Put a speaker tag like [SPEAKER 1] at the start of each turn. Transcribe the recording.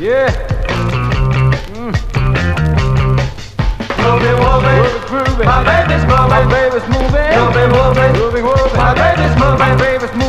[SPEAKER 1] Yeah.
[SPEAKER 2] Moving,
[SPEAKER 1] Grooving.
[SPEAKER 2] my baby's moving,
[SPEAKER 1] My baby's moving.
[SPEAKER 2] moving,
[SPEAKER 1] Moving, moving.
[SPEAKER 2] my baby's moving,
[SPEAKER 1] My baby's moving.